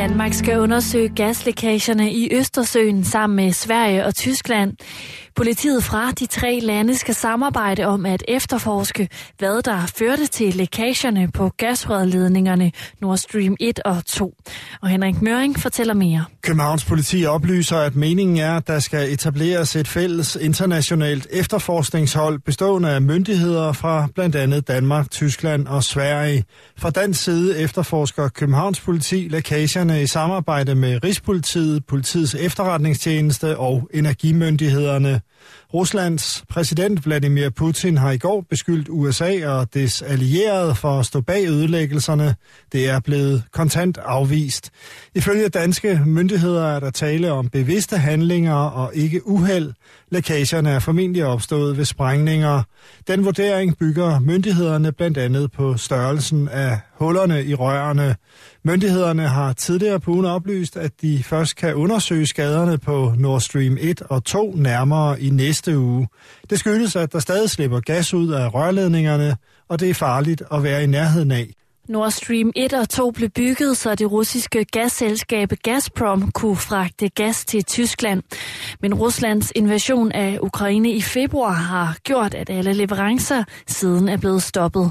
Danmark skal undersøge gaslækagerne i Østersøen sammen med Sverige og Tyskland. Politiet fra de 3 lande skal samarbejde om at efterforske, hvad der førte til lækagerne på gasrørledningerne Nord Stream 1 og 2. Og Henrik Møring fortæller mere. Københavns politi oplyser, at meningen er, at der skal etableres et fælles internationalt efterforskningshold bestående af myndigheder fra blandt andet Danmark, Tyskland og Sverige. Fra dansk side efterforsker Københavns politi lækagerne i samarbejde med Rigspolitiet, Politiets Efterretningstjeneste og energimyndighederne. Ruslands præsident Vladimir Putin har i går beskyldt USA og dets allierede for at stå bag ødelæggelserne. Det er blevet kontant afvist. Ifølge danske myndigheder er der tale om bevidste handlinger og ikke uheld. Lækagerne er formentlig opstået ved sprængninger. Den vurdering bygger myndighederne blandt andet på størrelsen af hullerne i rørene. Myndighederne har tidligere på ugen oplyst, at de først kan undersøge skaderne på Nord Stream 1 og 2 nærmere i næste uge. Det skyldes, at der stadig slipper gas ud af rørledningerne, og det er farligt at være i nærheden af. Nord Stream 1 og 2 blev bygget, så det russiske gasselskab Gazprom kunne fragte gas til Tyskland. Men Ruslands invasion af Ukraine i februar har gjort, at alle leverancer siden er blevet stoppet.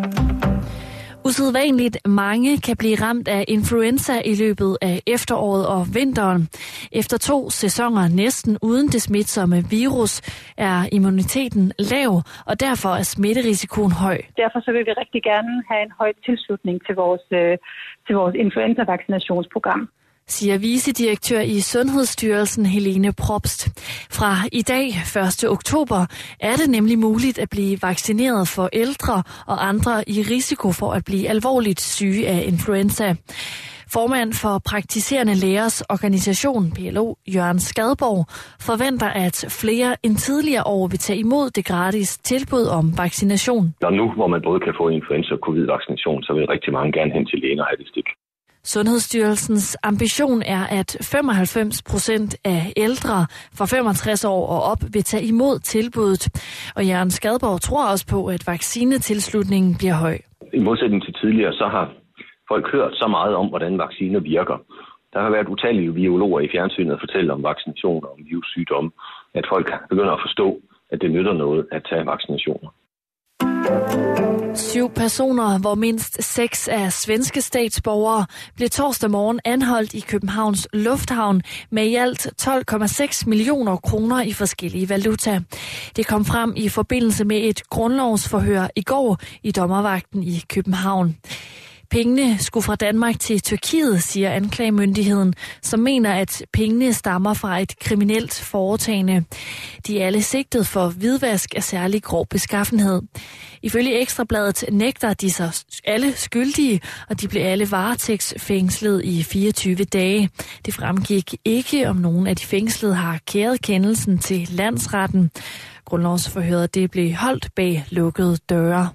Usædvanligt mange kan blive ramt af influenza i løbet af efteråret og vinteren. Efter 2 sæsoner næsten uden det smitsomme virus er immuniteten lav, og derfor er smitterisikoen høj. Derfor så vil vi rigtig gerne have en høj tilslutning til vores influenza-vaccinationsprogram, siger vicedirektør i Sundhedsstyrelsen Helene Probst. Fra i dag, 1. oktober, er det nemlig muligt at blive vaccineret for ældre og andre i risiko for at blive alvorligt syge af influenza. Formand for Praktiserende Lægers Organisation, PLO, Jørgen Skadborg, forventer, at flere end tidligere år vil tage imod det gratis tilbud om vaccination. Og nu, hvor man både kan få influenza- og covid-vaccination, så vil rigtig mange gerne hen til lægen og have det stik. Sundhedsstyrelsens ambition er, at 95% af ældre fra 65 år og op vil tage imod tilbuddet. Og Jørgen Skadborg tror også på, at vaccinetilslutningen bliver høj. I modsætning til tidligere, så har folk hørt så meget om, hvordan vacciner virker. Der har været utallige virologer i fjernsynet at fortælle om vaccinationer, om virussygdomme, at folk begynder at forstå, at det nytter noget at tage vaccinationer. 7 personer, hvor mindst 6 er svenske statsborgere, blev torsdag morgen anholdt i Københavns Lufthavn med i alt 12,6 millioner kroner i forskellige valuta. Det kom frem i forbindelse med et grundlovsforhør i går i dommervagten i København. Pengene skulle fra Danmark til Tyrkiet, siger anklagemyndigheden, som mener, at pengene stammer fra et kriminelt foretagende. De er alle sigtet for hvidvask af særlig grov beskaffenhed. Ifølge Ekstrabladet nægter de sig alle skyldige, og de blev alle varetægtsfængslet i 24 dage. Det fremgik ikke, om nogen af de fængslede har kæret kendelsen til landsretten. Grundlovsforhøret det blev holdt bag lukkede døre.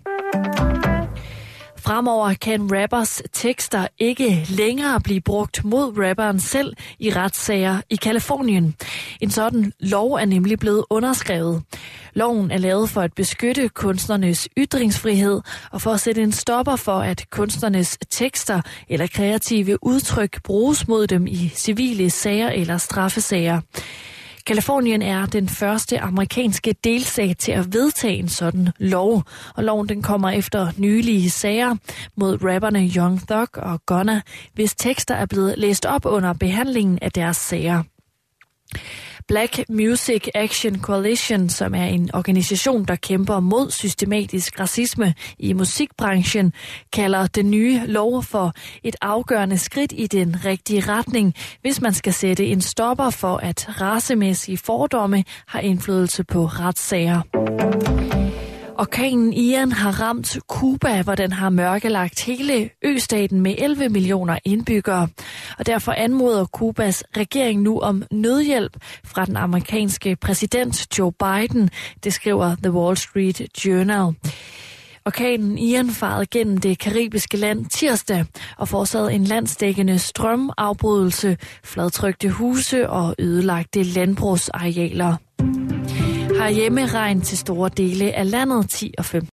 Fremover kan rappers tekster ikke længere blive brugt mod rapperen selv i retssager i Californien. En sådan lov er nemlig blevet underskrevet. Loven er lavet for at beskytte kunstnernes ytringsfrihed og for at sætte en stopper for, at kunstnernes tekster eller kreative udtryk bruges mod dem i civile sager eller straffesager. Californien er den første amerikanske delstat til at vedtage en sådan lov, og loven den kommer efter nylige sager mod rapperne Young Thug og Gunna, hvis tekster er blevet læst op under behandlingen af deres sager. Black Music Action Coalition, som er en organisation, der kæmper mod systematisk racisme i musikbranchen, kalder den nye lov for et afgørende skridt i den rigtige retning, hvis man skal sætte en stopper for, at racemæssige fordomme har indflydelse på retssager. Orkanen Ian har ramt Cuba, hvor den har mørkelagt hele østaten med 11 millioner indbyggere. Og derfor anmoder Cubas regering nu om nødhjælp fra den amerikanske præsident Joe Biden, det skriver The Wall Street Journal. Orkanen Ian farede gennem det karibiske land tirsdag og forårsagede en landsdækkende strømafbrydelse, fladtrykte huse og ødelagte landbrugsarealer. Herhjemme regn til store dele af landet 10 og 15.